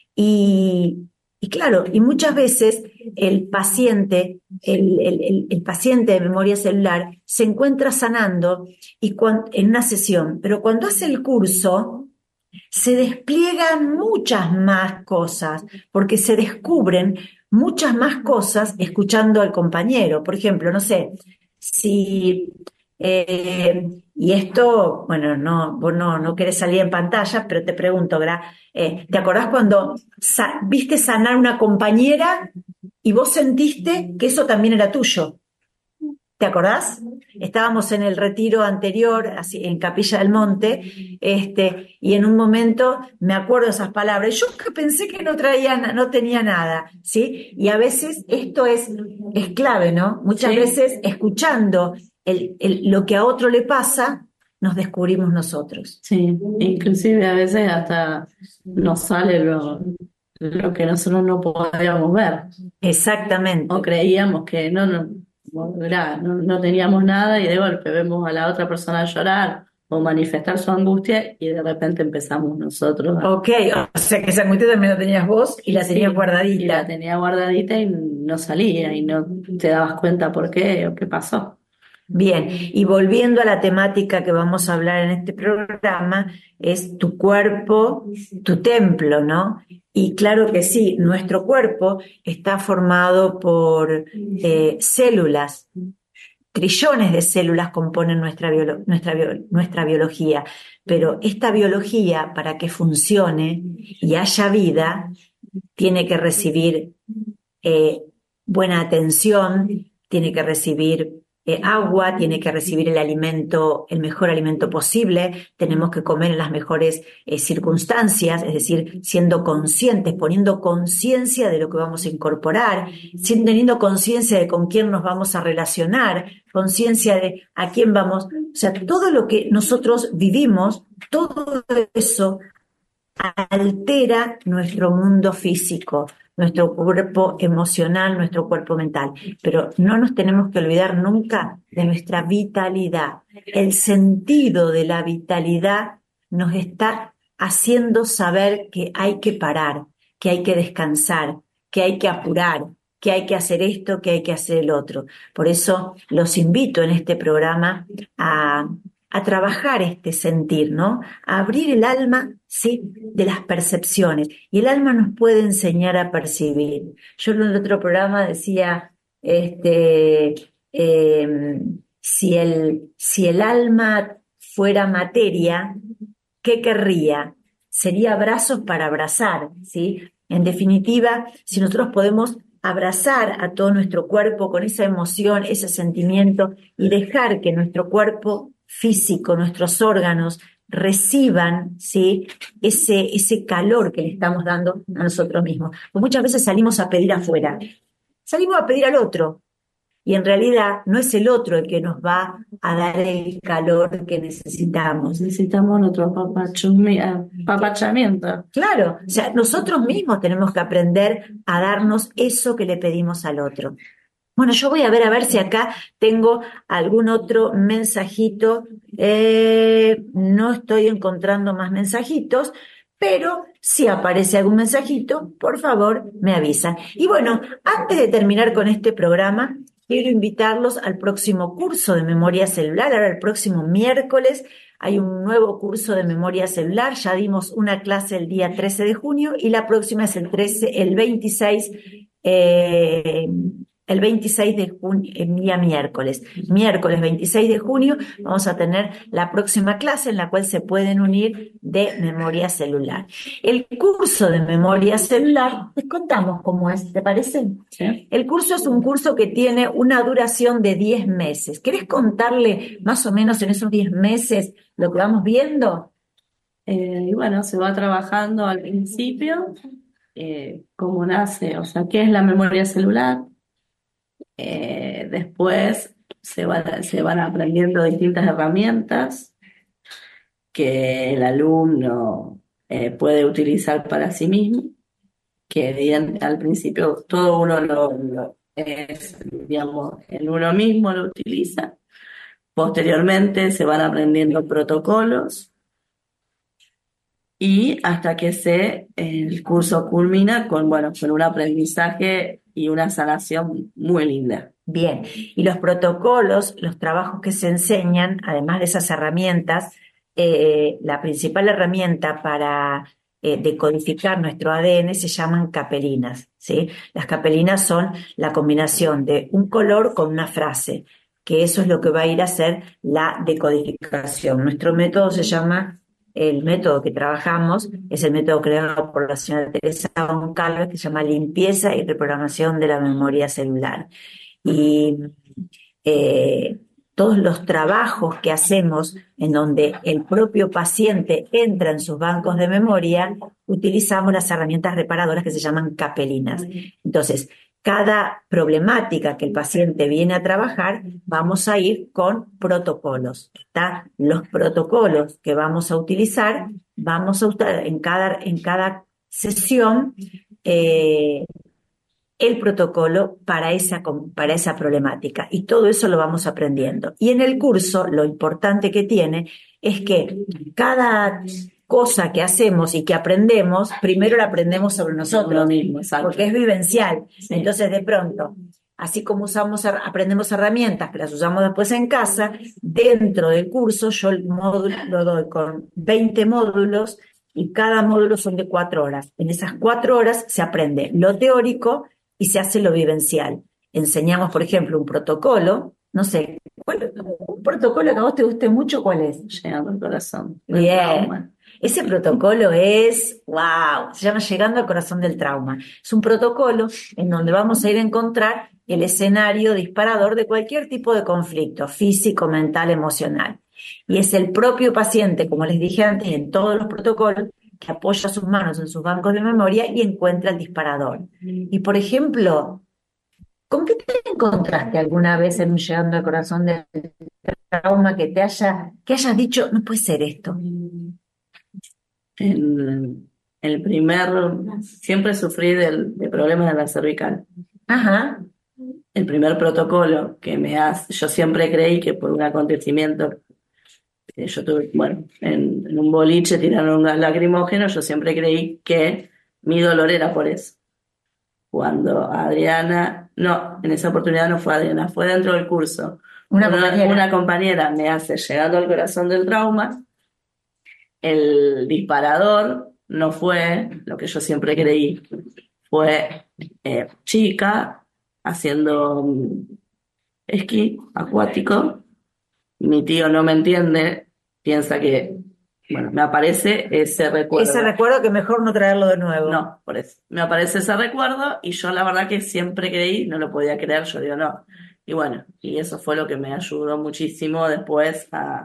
Y claro, y muchas veces el paciente de memoria celular se encuentra sanando en una sesión, pero cuando hace el curso se despliegan muchas más cosas, porque se descubren muchas más cosas escuchando al compañero. Por ejemplo, no sé, si, y esto, bueno, vos no querés salir en pantalla, pero te pregunto, ¿te acordás cuando viste sanar una compañera y vos sentiste que eso también era tuyo? ¿Te acordás? Estábamos en el retiro anterior, así, en Capilla del Monte, y en un momento me acuerdo de esas palabras. Yo que pensé que no tenía nada, ¿sí? Y a veces esto es clave, ¿no? Muchas veces escuchando lo que a otro le pasa, nos descubrimos nosotros. Sí, inclusive a veces hasta nos sale lo que nosotros no podíamos ver. Exactamente. O creíamos que no teníamos nada y de golpe vemos a la otra persona llorar o manifestar su angustia y de repente empezamos nosotros Ok, o sea que esa angustia también la tenías vos y la tenías guardadita. Y la tenía guardadita y no salía y no te dabas cuenta por qué o qué pasó. Bien, y volviendo a la temática que vamos a hablar en este programa, es tu cuerpo, tu templo, ¿no? Y claro que sí, nuestro cuerpo está formado por células. Trillones de células componen nuestra biología, pero esta biología, para que funcione y haya vida, tiene que recibir buena atención, tiene que recibir agua, tiene que recibir el mejor alimento posible, tenemos que comer en las mejores circunstancias, es decir, siendo conscientes, poniendo conciencia de lo que vamos a incorporar, teniendo conciencia de con quién nos vamos a relacionar, conciencia de a quién vamos, o sea, todo lo que nosotros vivimos, todo eso altera nuestro mundo físico, nuestro cuerpo emocional, nuestro cuerpo mental. Pero no nos tenemos que olvidar nunca de nuestra vitalidad. El sentido de la vitalidad nos está haciendo saber que hay que parar, que hay que descansar, que hay que apurar, que hay que hacer esto, que hay que hacer el otro. Por eso los invito en este programa a trabajar este sentir, ¿no? A abrir el alma, sí, de las percepciones. Y el alma nos puede enseñar a percibir. Yo en el otro programa decía, si el alma fuera materia, ¿qué querría? Sería brazos para abrazar, ¿sí? En definitiva, si nosotros podemos abrazar a todo nuestro cuerpo con esa emoción, ese sentimiento, y dejar que nuestro cuerpo físico, nuestros órganos reciban, ¿sí?, ese calor que le estamos dando a nosotros mismos. Pues muchas veces salimos a pedir afuera, salimos a pedir al otro, y en realidad no es el otro el que nos va a dar el calor que necesitamos. Necesitamos nuestro apapachamiento. Claro, o sea, nosotros mismos tenemos que aprender a darnos eso que le pedimos al otro. Bueno, yo voy a ver si acá tengo algún otro mensajito. No estoy encontrando más mensajitos, pero si aparece algún mensajito, por favor, me avisan. Y bueno, antes de terminar con este programa, quiero invitarlos al próximo curso de memoria celular. Ahora el próximo miércoles hay un nuevo curso de memoria celular. Ya dimos una clase el día 13 de junio y la próxima es el 26 de junio, el día miércoles 26 de junio, vamos a tener la próxima clase en la cual se pueden unir de memoria celular. El curso de memoria celular, les contamos cómo es, ¿te parece? Sí. El curso es un curso que tiene una duración de 10 meses. ¿Querés contarle más o menos en esos 10 meses lo que vamos viendo? Y bueno, se va trabajando al principio, cómo nace, o sea, qué es la memoria celular. Después se van aprendiendo distintas herramientas que el alumno puede utilizar para sí mismo, que al principio todo uno lo es, digamos, en uno mismo lo utiliza. Posteriormente se van aprendiendo protocolos y hasta que el curso culmina con un aprendizaje y una sanación muy linda. Bien, y los protocolos, los trabajos que se enseñan, además de esas herramientas, la principal herramienta para decodificar nuestro ADN se llaman capelinas, ¿sí? Las capelinas son la combinación de un color con una frase, que eso es lo que va a ir a hacer la decodificación. Nuestro método se llama... El método que trabajamos es el método creado por la señora Teresa Goncalves, que se llama limpieza y reprogramación de la memoria celular. Y todos los trabajos que hacemos en donde el propio paciente entra en sus bancos de memoria, utilizamos las herramientas reparadoras que se llaman capelinas. Entonces, cada problemática que el paciente viene a trabajar, vamos a ir con protocolos. Los protocolos que vamos a utilizar en cada sesión el protocolo para esa problemática. Y todo eso lo vamos aprendiendo. Y en el curso, lo importante que tiene es que cada cosa que hacemos y que aprendemos, primero la aprendemos sobre nosotros, mismo, exacto. porque es vivencial. Sí. Entonces, de pronto, Así como aprendemos herramientas que las usamos después en casa, dentro del curso yo el módulo lo doy con 20 módulos y cada módulo son de 4 horas. En esas 4 horas se aprende lo teórico y se hace lo vivencial. Enseñamos, por ejemplo, un protocolo, no sé, un protocolo que a vos te guste mucho, ¿cuál es? Llegando al corazón. Bien. Ese protocolo es, wow, se llama Llegando al corazón del trauma. Es un protocolo en donde vamos a ir a encontrar el escenario disparador de cualquier tipo de conflicto, físico, mental, emocional. Y es el propio paciente, como les dije antes, en todos los protocolos, que apoya sus manos en sus bancos de memoria y encuentra el disparador. Y por ejemplo, ¿con qué te encontraste alguna vez en un Llegando al corazón del trauma que hayas dicho, no puede ser esto? En el siempre sufrí de problemas de la cervical. Ajá. El primer protocolo yo siempre creí que por un acontecimiento que yo tuve, bueno, en un boliche tiraron un gas lacrimógeno, yo siempre creí que mi dolor era por eso. Cuando Adriana, no, en esa oportunidad no fue Adriana, fue dentro del curso. Una compañera me hace Llegando al corazón del trauma. El disparador no fue lo que yo siempre creí, fue chica haciendo esquí acuático. Mi tío no me entiende, piensa que, bueno, me aparece ese recuerdo. Ese recuerdo que mejor no traerlo de nuevo. No, por eso. Me aparece ese recuerdo y yo la verdad que siempre creí, no lo podía creer, yo digo no. Y bueno, y eso fue lo que me ayudó muchísimo después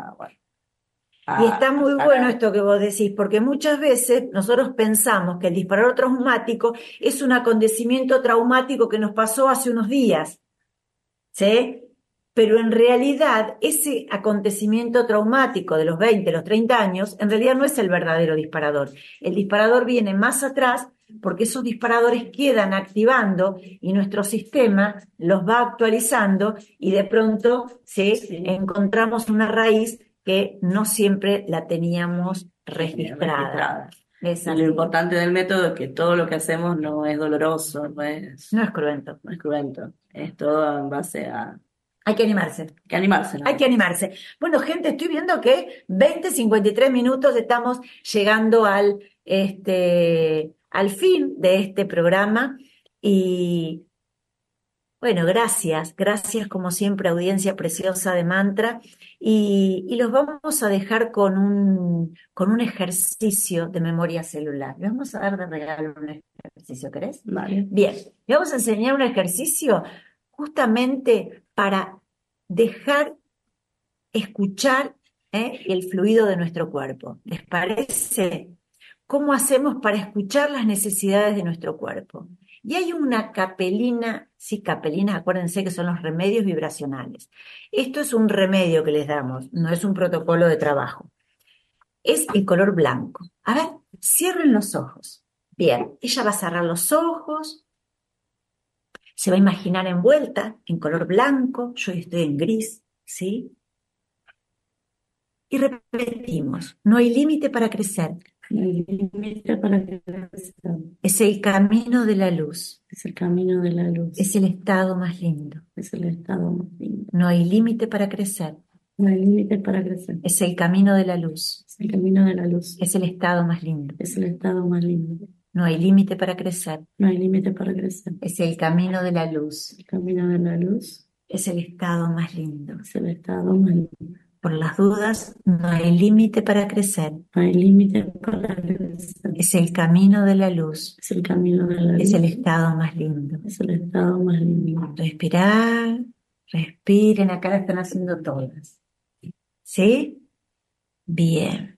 Y está muy bueno esto que vos decís, porque muchas veces nosotros pensamos que el disparador traumático es un acontecimiento traumático que nos pasó hace unos días, ¿sí? Pero en realidad ese acontecimiento traumático de los 20, los 30 años, en realidad no es el verdadero disparador. El disparador viene más atrás porque esos disparadores quedan activando y nuestro sistema los va actualizando y de pronto encontramos una raíz que no siempre la teníamos registrada. Y lo importante del método es que todo lo que hacemos no es doloroso, no es cruento. No es cruento. Es todo en base a... Hay que animarse. ¿No? Hay que animarse. Bueno, gente, estoy viendo que 20:53 minutos estamos llegando al fin de este programa y bueno, gracias como siempre, audiencia preciosa de Mantra, y los vamos a dejar con un ejercicio de memoria celular. Les vamos a dar de regalo un ejercicio, ¿querés? Vale. Bien, les vamos a enseñar un ejercicio justamente para dejar escuchar el fluido de nuestro cuerpo. ¿Les parece? ¿Cómo hacemos para escuchar las necesidades de nuestro cuerpo? Y hay una capelina, sí, capelinas, acuérdense que son los remedios vibracionales. Esto es un remedio que les damos, no es un protocolo de trabajo. Es el color blanco. A ver, cierren los ojos. Bien, ella va a cerrar los ojos, se va a imaginar envuelta en color blanco, yo estoy en gris, ¿sí? Y repetimos, no hay límite para crecer. No hay límite para crecer. Es el camino de la luz. Es el camino de la luz. Es el estado más lindo. Es el estado más lindo. No hay límite para crecer. No hay límite para crecer. Es el camino de la luz. Es el camino de la luz. Es el estado más lindo. Es el estado más lindo. No hay límite para crecer. No hay límite para crecer. Es el camino de la luz. El camino de la luz. Es el estado más lindo. Es el estado más lindo. Por las dudas, no hay límite para crecer. No hay límite para crecer. Es el camino de la luz. Es el camino de la luz. Es el estado más lindo. Es el estado más lindo. Respirar, respiren, acá la están haciendo todas. ¿Sí? Bien.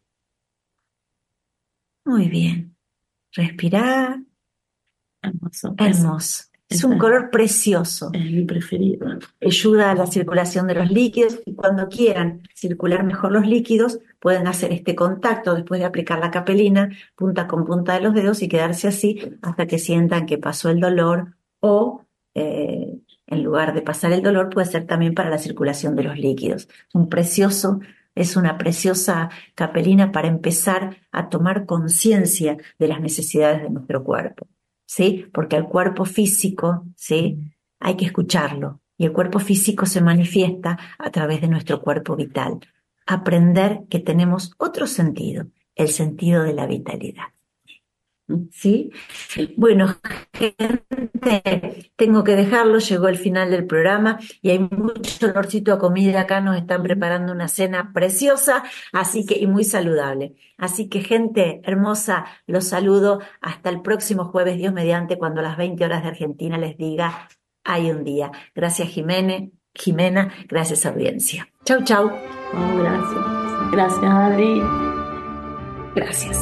Muy bien. Respirar. Hermoso. Hermoso. Es un color precioso. Es mi preferido. Ayuda a la circulación de los líquidos y cuando quieran circular mejor los líquidos pueden hacer este contacto después de aplicar la capelina, punta con punta de los dedos y quedarse así hasta que sientan que pasó el dolor o en lugar de pasar el dolor puede ser también para la circulación de los líquidos. Es una preciosa capelina para empezar a tomar conciencia de las necesidades de nuestro cuerpo. ¿Sí? Porque el cuerpo físico, ¿sí? hay que escucharlo. Y el cuerpo físico se manifiesta a través de nuestro cuerpo vital. Aprender que tenemos otro sentido, el sentido de la vitalidad. ¿Sí? Bueno, gente, tengo que dejarlo, llegó el final del programa y hay mucho olorcito a comida acá, nos están preparando una cena preciosa, así que, y muy saludable. Así que, gente hermosa, los saludo hasta el próximo jueves, Dios mediante, cuando a las 20 horas de Argentina les diga hay un día. Gracias, Jimena, gracias, audiencia. Chau, chau. Oh, gracias. Gracias, Adri. Gracias.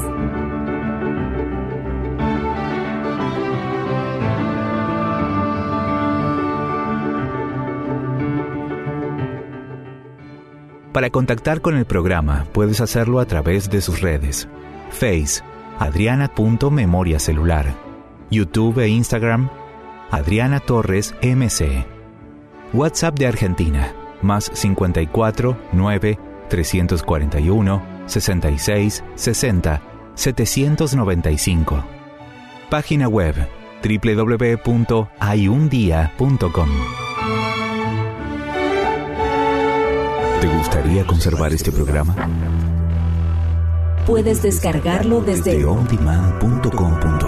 Para contactar con el programa, puedes hacerlo a través de sus redes. Face, Adriana.memoriacelular. YouTube e Instagram, Adriana Torres MC. WhatsApp de Argentina, más 54 9 341 66 60 795. Página web, www.hayundia.com. ¿Te gustaría conservar este programa? Puedes descargarlo desde ondemand.com.ar.